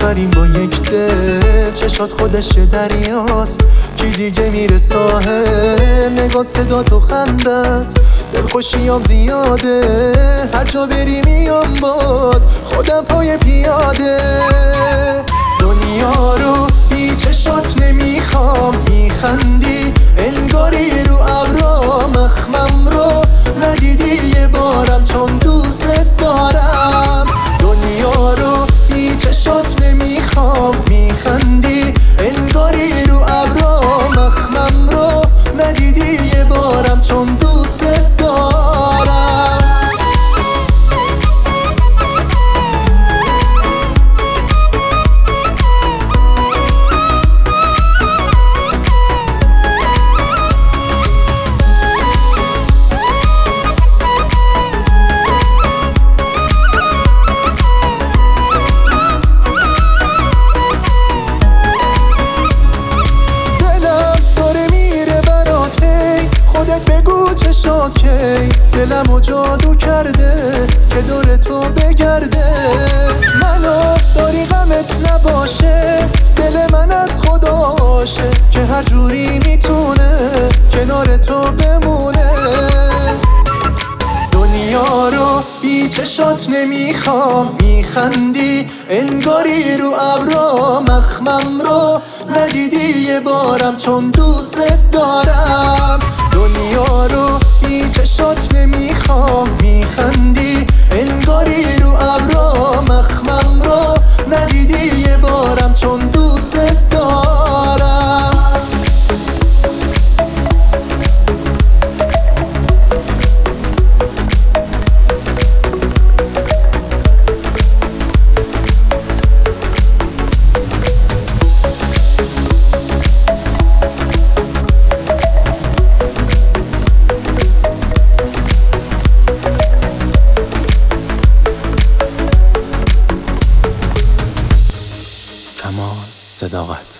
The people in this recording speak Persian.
میبریم با یک دل، چشات خودش دریاست، کی دیگه میره ساحل، نگات صدا تو خندت، دلخوشیام زیاده، هر جا بری میام باد، خودم پای پیاده. دنیا رو بی چشات نمیخوام، میخندی انگاری رو ابرا، مخمم رو ندیدی یه بارم چون دوست دارم. دنیا رو بی چشات نمیخوام، میخندی انگاری رو ابرا، مخمم رو ندیدی یه بارم چون دوست دارم. بگو چشات کی دلمو جادو کرده که دور تو بگرده، منو داری غمت نباشه، دل من از خداشه که هر جوری میتونه کنار تو بمونه. دنیا رو بی چشات نمیخوام، میخندی انگاری رو ابرا، مخمم رو ندیدی یه بارم چون دوست دارم. دنیا رو بی چشات نمیخوام، میخندی انگاری رو ابرا، مخمم رو ندیدی یه بارم چون دوست دارم. صداقت